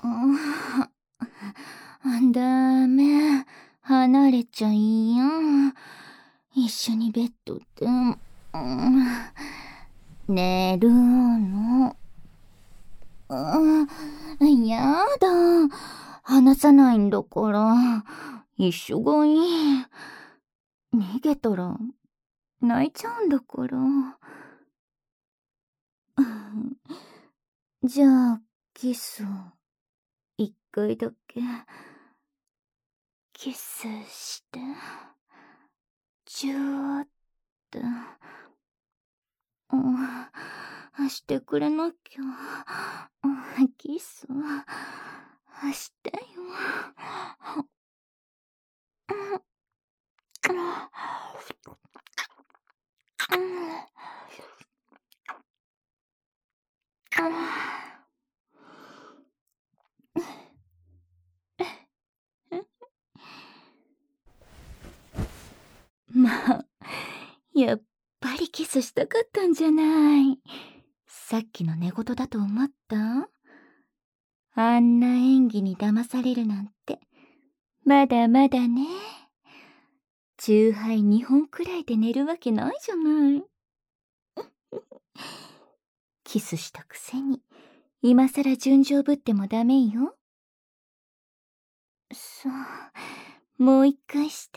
ダメ。離れちゃいやん。一緒にベッドで、寝るの。やだ。話さないんだから。一緒がいい。逃げたら、泣いちゃうんだから。じゃあ、キスを、一回だけ、キスして、チューって、してくれなきゃ。キス、してよ。まあ、やっぱりキスしたかったんじゃない。さっきの寝言だと思った？あんな演技に騙されるなんて、まだまだね。チューハイ2本くらいで寝るわけないじゃない。キスしたくせに、今さら純情ぶってもダメよ。そう、もう一回して。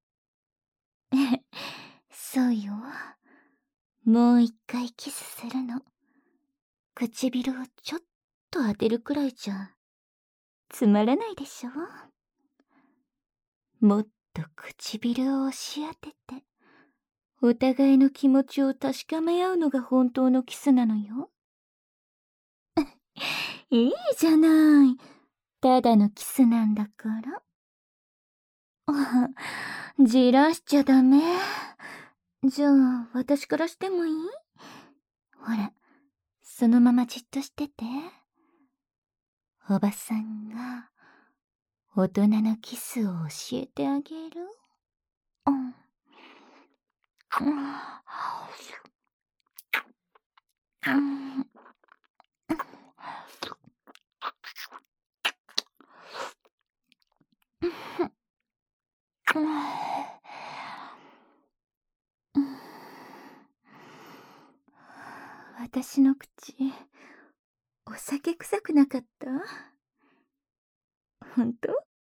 そうよ。もう一回キスするの。唇をちょっと当てるくらいじゃ、つまらないでしょ？もっと唇を押し当てて、お互いの気持ちを確かめ合うのが本当のキスなのよ。いいじゃない。ただのキスなんだから。じらしちゃダメ。じゃあ、私からしてもいい？ほら、そのままじっとしてて。おばさんが、大人のキスを教えてあげる。私の口、お酒臭くなかった？ほんと？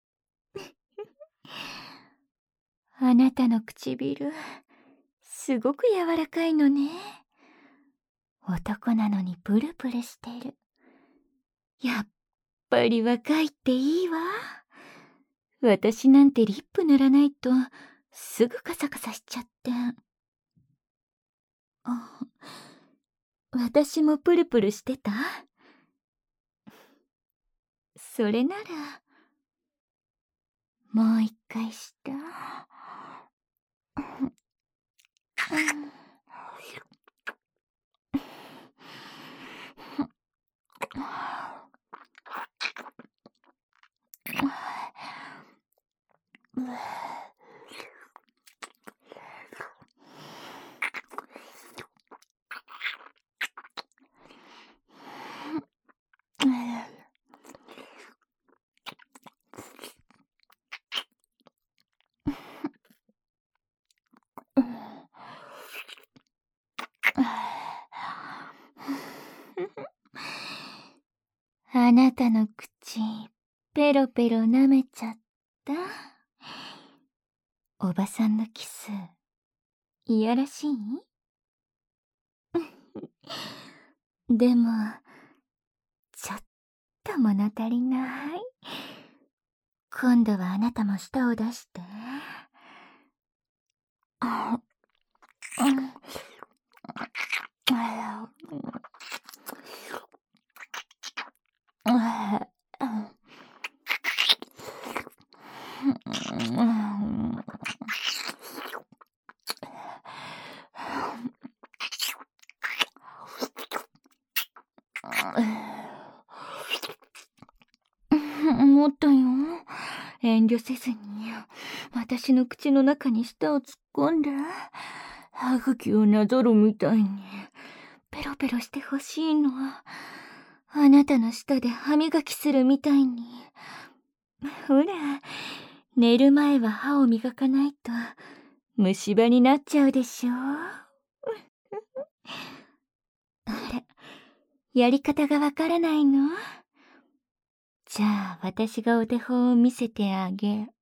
あなたの唇、すごく柔らかいのね。男なのにプルプルしてる。やっぱり若いっていいわ。私なんてリップ塗らないとすぐカサカサしちゃって。私もプルプルしてた？それなら、もう一回した。あなたの口、ペロペロ舐めちゃった。おばさんのキス、いやらしい？でも、ちょっと物足りない。今度はあなたも舌を出して。もっとよ。遠慮せずに、私の口の中に舌を突っ込んで、歯茎をなぞるみたいに、ペロペロしてほしいの。 あなたの舌で歯磨きするみたいに。ほら、寝る前は歯を磨かないと虫歯になっちゃうでしょ。あら、やり方がわからないの？じゃあ私がお手本を見せてあげる。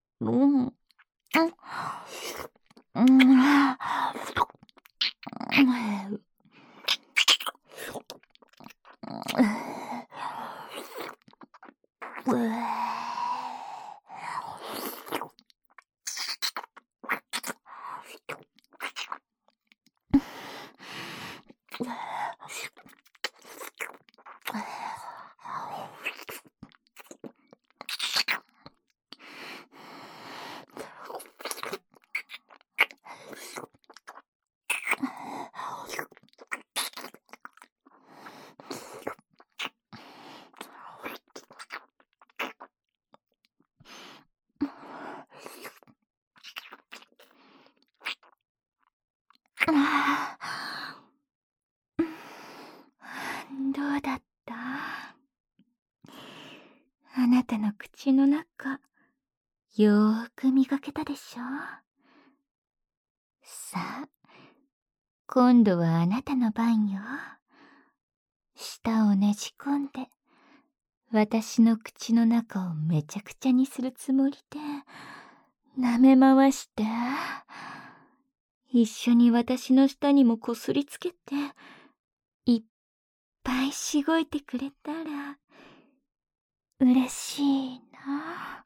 どうだった？あなたの口の中、よーく磨けたでしょ？さあ、今度はあなたの番よ。舌をねじ込んで、私の口の中をめちゃくちゃにするつもりで、舐め回して、一緒に私の舌にもこすりつけて、いっぱいしごいてくれたら、嬉しいな。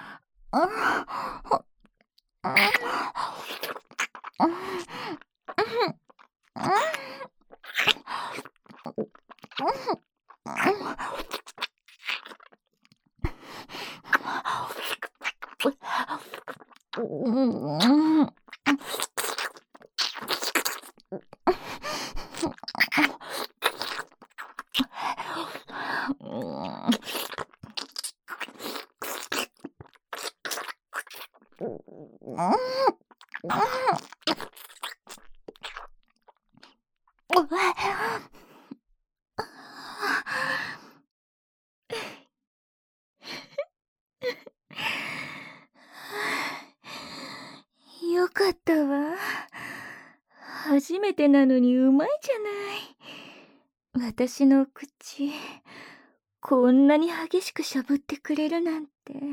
よかったわ。初めてなのにうまいじゃない。私の口、こんなに激しくしゃぶってくれるなんて。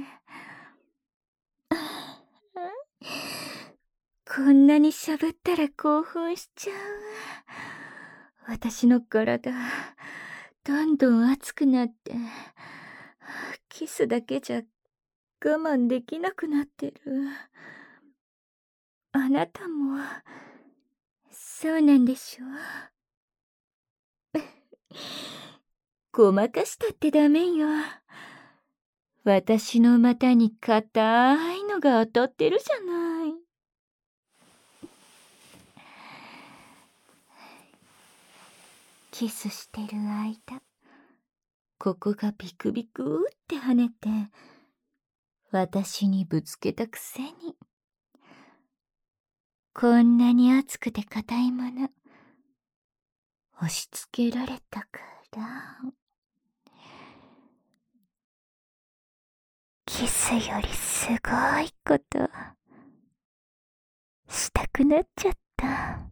こんなにしゃぶったら興奮しちゃう。私の体、どんどん熱くなって、キスだけじゃ我慢できなくなってる。あなたも、そうなんでしょ？ごまかしたってダメよ。私の股に硬いのが当たってるじゃない。キスしてる間、ここがビクビクって跳ねて、私にぶつけたくせに。こんなに熱くて硬いもの、押し付けられたから。キスよりすごいことしたくなっちゃった。